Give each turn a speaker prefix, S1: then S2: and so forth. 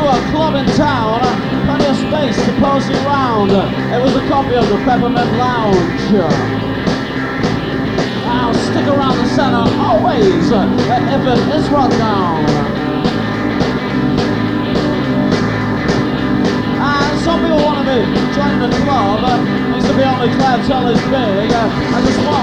S1: a club in town, plenty of space to posy round. It was a copy of the Peppermint Lounge. Now stick around the center always, if it is run down. And some people want to be joining the club, needs to be on the clientele is big, and just want